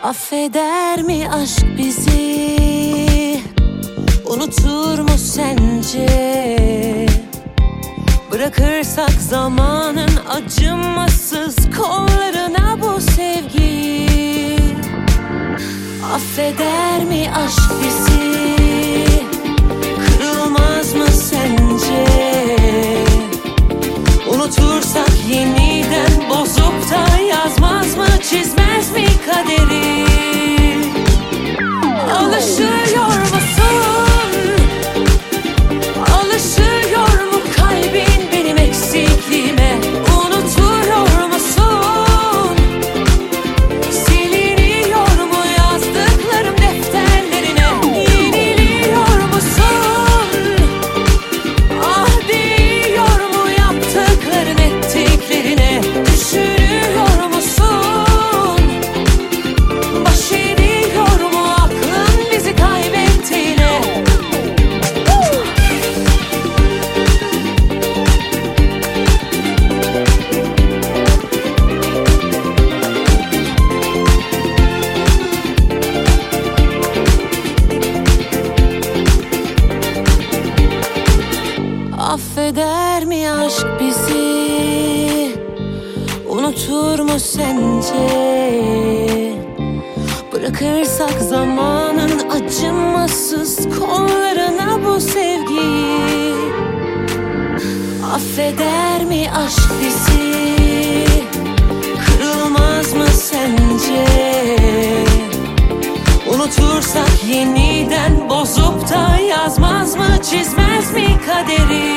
Affeder mi aşk bizi? Unutur mu sence? Bırakırsak zamanın acımasız kollarına bu sevgi. Affeder mi aşk bizi? Kırılmaz mı sence? Unutursak yeniden bozup da yazmaz mı, çizmez mi kaderi? Alışıyor musun? Alışıyor mu kalbin benim eksikliğime? Unutuyor musun? Siliniyor mu yazdıklarım defterlerine? Yeniliyor musun? Ah diyor mu yaptıkların ettiklerine? Düşünüyor musun? Baş ediyor mu aklın bizi kaybettiğine? Affeder mi aşk bizi? Unutur mu sence? Bırakırsak zamanın acımasız kollarına bu sevgiyi. Affeder mi aşk bizi? Kırılmaz mı sence? Unutursak yeniden bozup da yazmaz mı, çizmez mi kaderi?